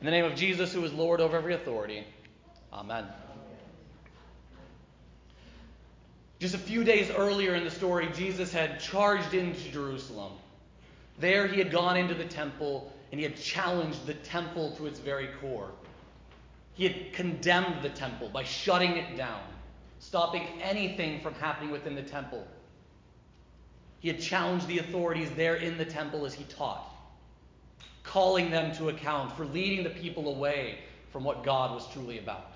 In the name of Jesus, who is Lord over every authority. Amen. Just a few days earlier in the story, Jesus had charged into Jerusalem. There he had gone into the temple and he had challenged the temple to its very core. He had condemned the temple by shutting it down, stopping anything from happening within the temple. He had challenged the authorities there in the temple as he taught, calling them to account for leading the people away from what God was truly about.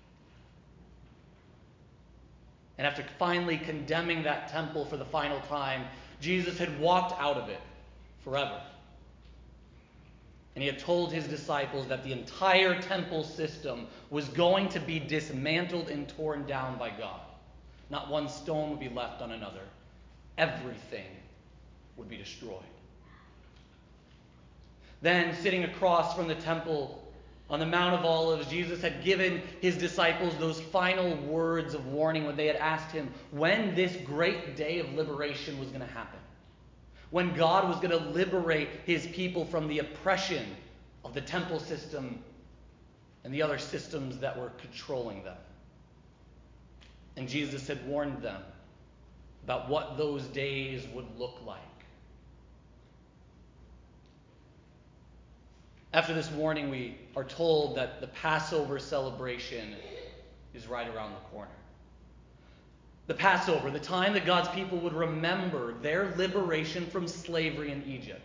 And after finally condemning that temple for the final time, Jesus had walked out of it forever. And he had told his disciples that the entire temple system was going to be dismantled and torn down by God. Not one stone would be left on another. Everything would be destroyed. Then, sitting across from the temple on the Mount of Olives, Jesus had given his disciples those final words of warning when they had asked him when this great day of liberation was going to happen. When God was going to liberate his people from the oppression of the temple system and the other systems that were controlling them. And Jesus had warned them about what those days would look like. After this warning, we are told that the Passover celebration is right around the corner. The Passover, the time that God's people would remember their liberation from slavery in Egypt.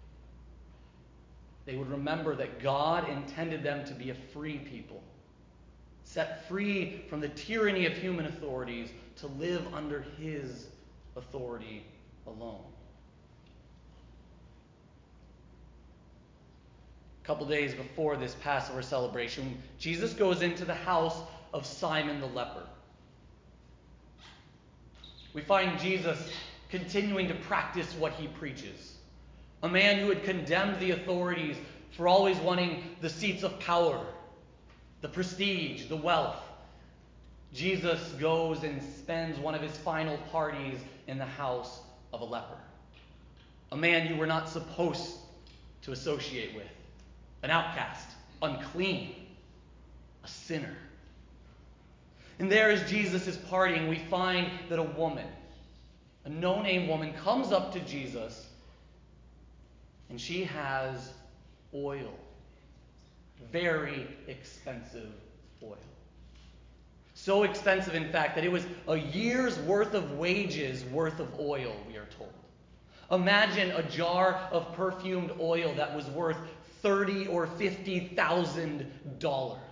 They would remember that God intended them to be a free people, set free from the tyranny of human authorities to live under his authority alone. A couple days before this Passover celebration, Jesus goes into the house of Simon the leper. We find Jesus continuing to practice what he preaches. A man who had condemned the authorities for always wanting the seats of power, the prestige, the wealth. Jesus goes and spends one of his final parties in the house of a leper. A man you were not supposed to associate with. An outcast, unclean, a sinner. And there as Jesus is partying, we find that a woman, a no-name woman, comes up to Jesus and she has oil. Very expensive oil. So expensive, in fact, that it was a year's worth of wages worth of oil, we are told. Imagine a jar of perfumed oil that was worth $30,000 or $50,000.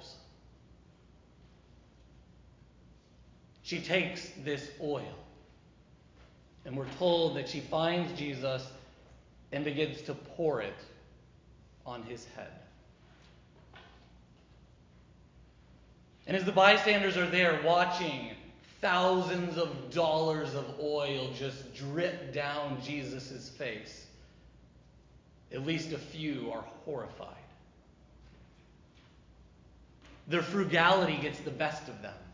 She takes this oil, and we're told that she finds Jesus and begins to pour it on his head. And as the bystanders are there watching thousands of dollars of oil just drip down Jesus' face, at least a few are horrified. Their frugality gets the best of them.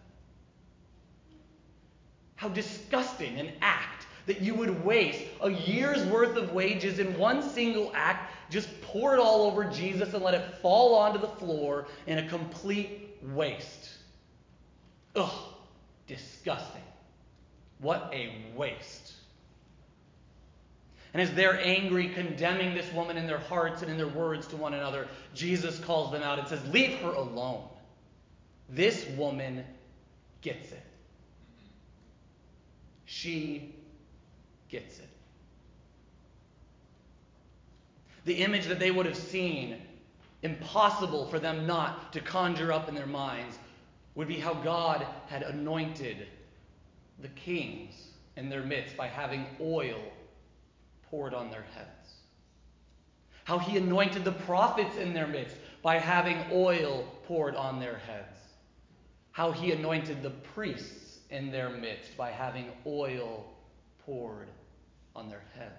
How disgusting an act that you would waste a year's worth of wages in one single act, just pour it all over Jesus and let it fall onto the floor in a complete waste. Ugh, disgusting. What a waste. And as they're angry, condemning this woman in their hearts and in their words to one another, Jesus calls them out and says, "Leave her alone. This woman gets it. She gets it." The image that they would have seen, impossible for them not to conjure up in their minds, would be how God had anointed the kings in their midst by having oil poured on their heads. How he anointed the prophets in their midst by having oil poured on their heads. How he anointed the priests in their midst by having oil poured on their heads.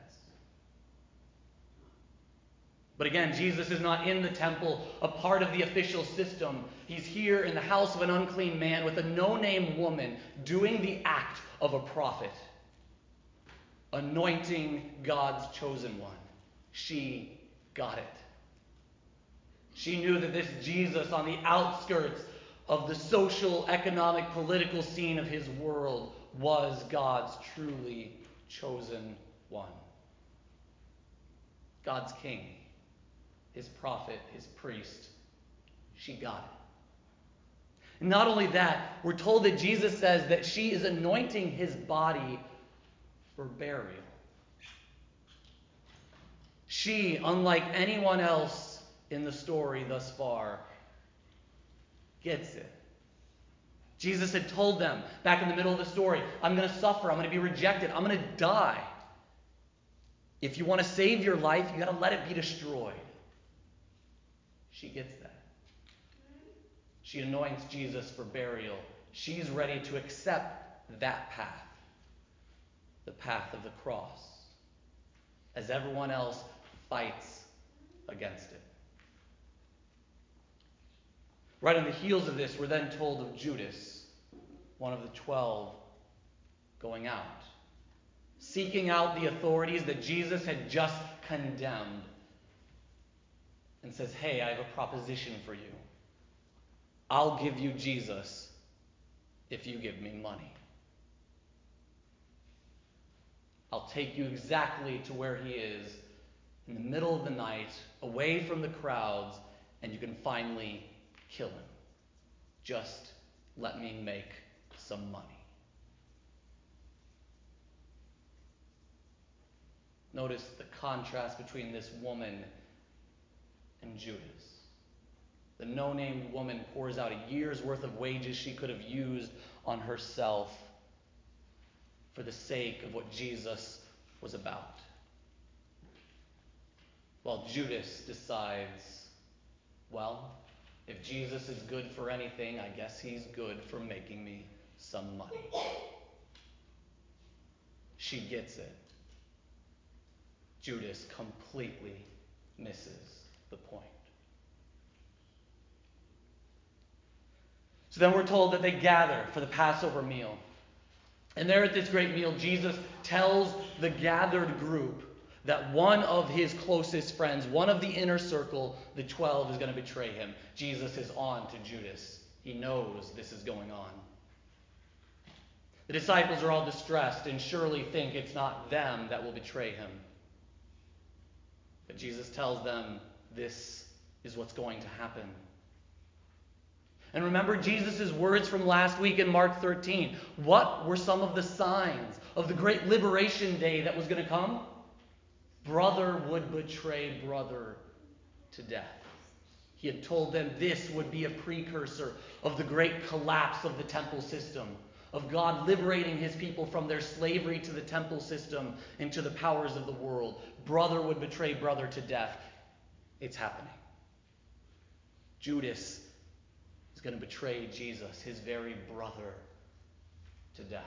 But again, Jesus is not in the temple, a part of the official system. He's here in the house of an unclean man with a no-name woman doing the act of a prophet, anointing God's chosen one. She got it. She knew that this Jesus on the outskirts of the social, economic, political scene of his world was God's truly chosen one. God's king, his prophet, his priest. She got it. And not only that, we're told that Jesus says that she is anointing his body for burial. She, unlike anyone else in the story thus far, gets it. Jesus had told them back in the middle of the story, I'm going to suffer, I'm going to be rejected, I'm going to die. If you want to save your life, you got to let it be destroyed. She gets that. She anoints Jesus for burial. She's ready to accept that path, the path of the cross, as everyone else fights against it. Right on the heels of this, we're then told of Judas, one of the 12, going out, seeking out the authorities that Jesus had just condemned, and says, hey, I have a proposition for you. I'll give you Jesus if you give me money. I'll take you exactly to where he is in the middle of the night, away from the crowds, and you can finally kill him. Just let me make some money. Notice the contrast between this woman and Judas. The no-name woman pours out a year's worth of wages she could have used on herself for the sake of what Jesus was about. While Judas decides, well, if Jesus is good for anything, I guess he's good for making me some money. She gets it. Judas completely misses the point. So then we're told that they gather for the Passover meal. And there at this great meal, Jesus tells the gathered group that one of his closest friends, one of the inner circle, the 12, is going to betray him. Jesus is on to Judas. He knows this is going on. The disciples are all distressed and surely think it's not them that will betray him. But Jesus tells them this is what's going to happen. And remember Jesus' words from last week in Mark 13. What were some of the signs of the great liberation day that was going to come? Brother would betray brother to death. He had told them this would be a precursor of the great collapse of the temple system, of God liberating his people from their slavery to the temple system and to the powers of the world. Brother would betray brother to death. It's happening. Judas is going to betray Jesus, his very brother, to death.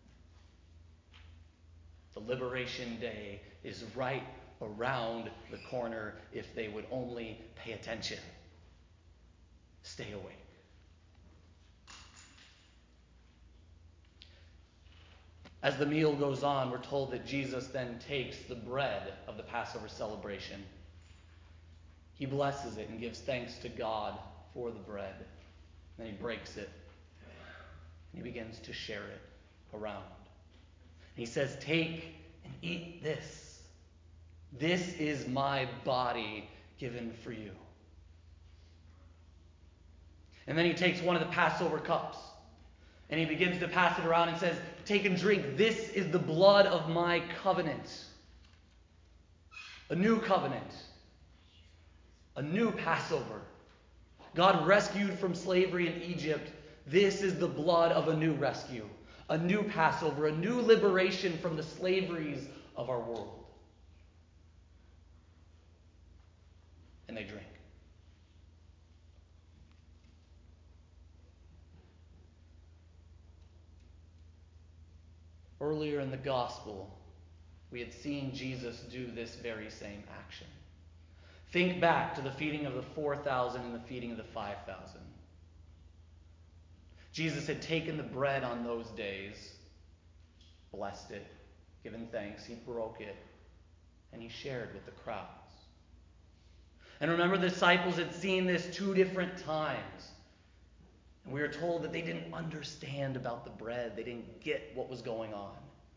The liberation day is right around the corner if they would only pay attention. Stay awake. As the meal goes on, we're told that Jesus then takes the bread of the Passover celebration. He blesses it and gives thanks to God for the bread. Then he breaks it and he begins to share it around. He says, take and eat this. This is my body given for you. And then he takes one of the Passover cups and he begins to pass it around and says, take and drink. This is the blood of my covenant. A new covenant. A new Passover. God rescued from slavery in Egypt. This is the blood of a new rescue. A new Passover. A new liberation from the slaveries of our world. And they drink. Earlier in the gospel, we had seen Jesus do this very same action. Think back to the feeding of the 4,000 and the feeding of the 5,000. Jesus had taken the bread on those days, blessed it, given thanks, he broke it, and he shared with the crowds. And remember, the disciples had seen this 2 different times. And we are told that they didn't understand about the bread. They didn't get what was going on.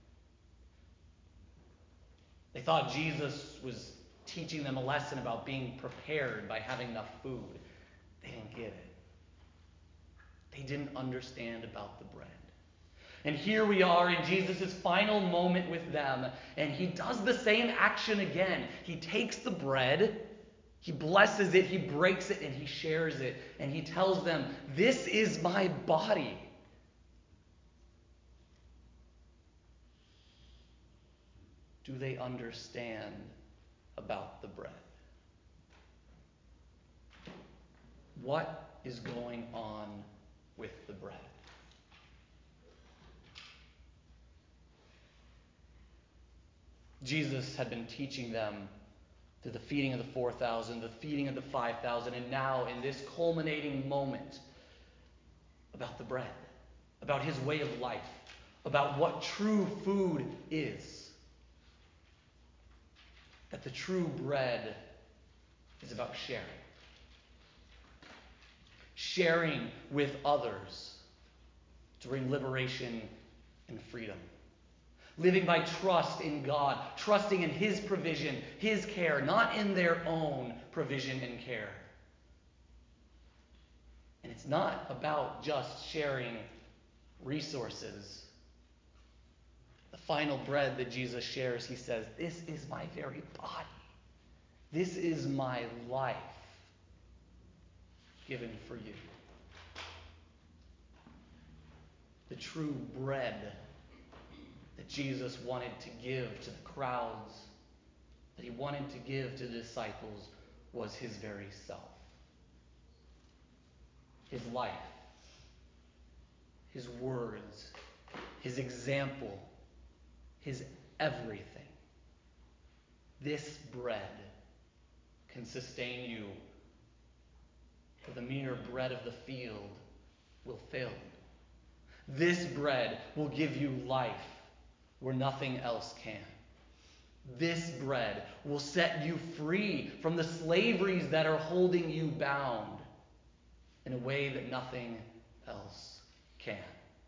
They thought Jesus was teaching them a lesson about being prepared by having enough food. They didn't get it. They didn't understand about the bread. And here we are in Jesus' final moment with them, and he does the same action again. He takes the bread, he blesses it, he breaks it, and he shares it. And he tells them, "This is my body." Do they understand about the bread? What is going on with the bread? Jesus had been teaching them through the feeding of the 4,000, the feeding of the 5,000, and now in this culminating moment about the bread, about his way of life, about what true food is. That the true bread is about sharing. Sharing with others to bring liberation and freedom. Living by trust in God, trusting in his provision, his care, not in their own provision and care. And it's not about just sharing resources. The final bread that Jesus shares, he says, "This is my very body. This is my life given for you." The true bread that Jesus wanted to give to the crowds, that he wanted to give to the disciples, was his very self. His life, his words, his example, his everything. This bread can sustain you, for the mere bread of the field will fail you. This bread will give you life where nothing else can. This bread will set you free from the slaveries that are holding you bound in a way that nothing else can.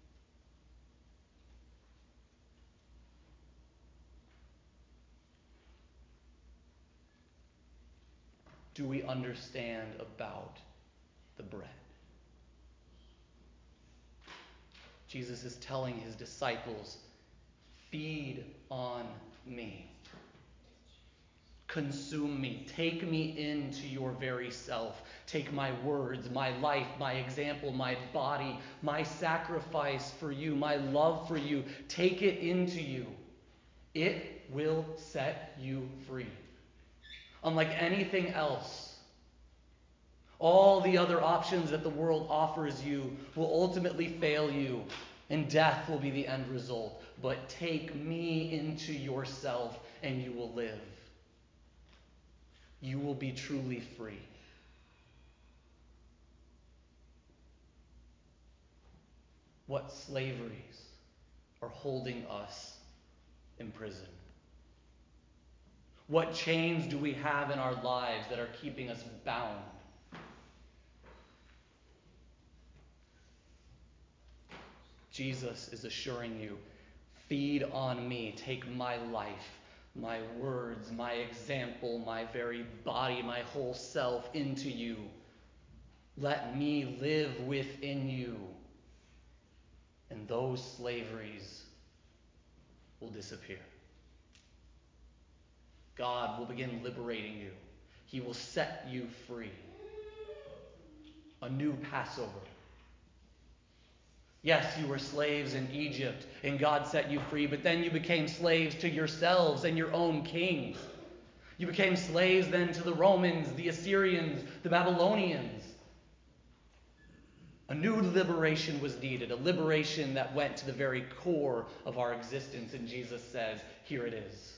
Do we understand about the bread? Jesus is telling his disciples, "Feed on me. Consume me. Take me into your very self. Take my words, my life, my example, my body, my sacrifice for you, my love for you. Take it into you. It will set you free. Unlike anything else, all the other options that the world offers you will ultimately fail you, and death will be the end result. But take me into yourself, and you will live. You will be truly free." What slaveries are holding us in prison? What chains do we have in our lives that are keeping us bound? Jesus is assuring you, "Feed on me. Take my life, my words, my example, my very body, my whole self into you. Let me live within you. And those slaveries will disappear. God will begin liberating you. He will set you free. A new Passover. Yes, you were slaves in Egypt, and God set you free, but then you became slaves to yourselves and your own kings. You became slaves then to the Romans, the Assyrians, the Babylonians. A new liberation was needed, a liberation that went to the very core of our existence, and Jesus says, "Here it is.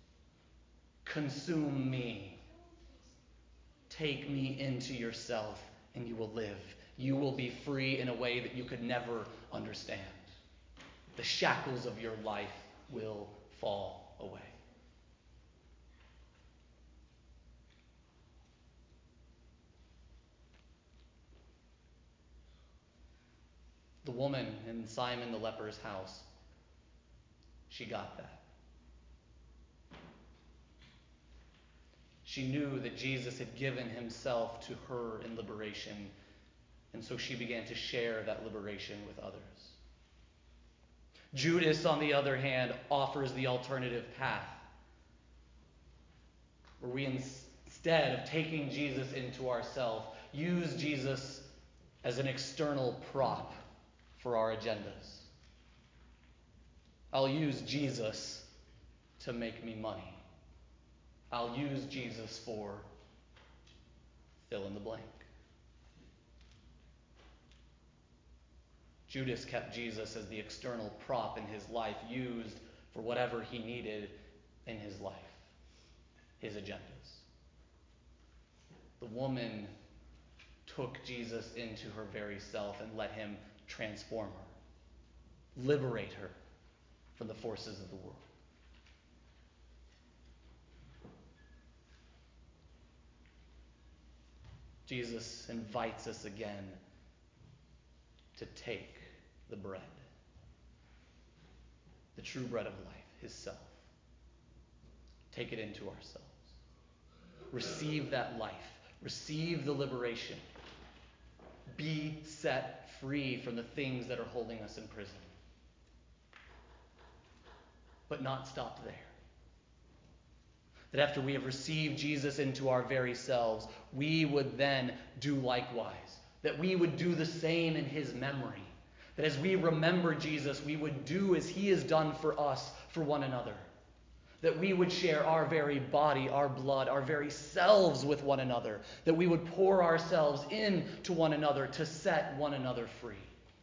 Consume me. Take me into yourself, and you will live. You will be free in a way that you could never understand. The shackles of your life will fall away." woman in Simon the leper's house, she got that. She knew that Jesus had given himself to her in liberation, and so she began to share that liberation with others. Judas, on the other hand, offers the alternative path, where we, instead of taking Jesus into ourselves, use Jesus as an external prop for our agendas. I'll use Jesus to make me money. I'll use Jesus for fill in the blank. Judas kept Jesus as the external prop in his life, used for whatever he needed in his life, his agendas. The woman took Jesus into her very self and let him transform her, liberate her from the forces of the world. Jesus invites us again to take the bread, the true bread of life, his self. Take it into ourselves. Receive that life. Receive the liberation. Be set free from the things that are holding us in prison. But not stop there. That after we have received Jesus into our very selves, we would then do likewise. That we would do the same in his memory. That as we remember Jesus, we would do as he has done for us, for one another. That we would share our very body, our blood, our very selves with one another. That we would pour ourselves into one another to set one another free.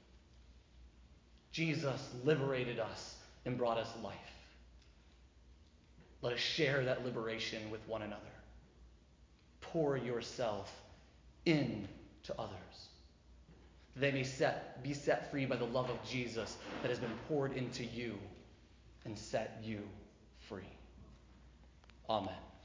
Jesus liberated us and brought us life. Let us share that liberation with one another. Pour yourself into others. They may be set free by the love of Jesus that has been poured into you and set you free. Amen.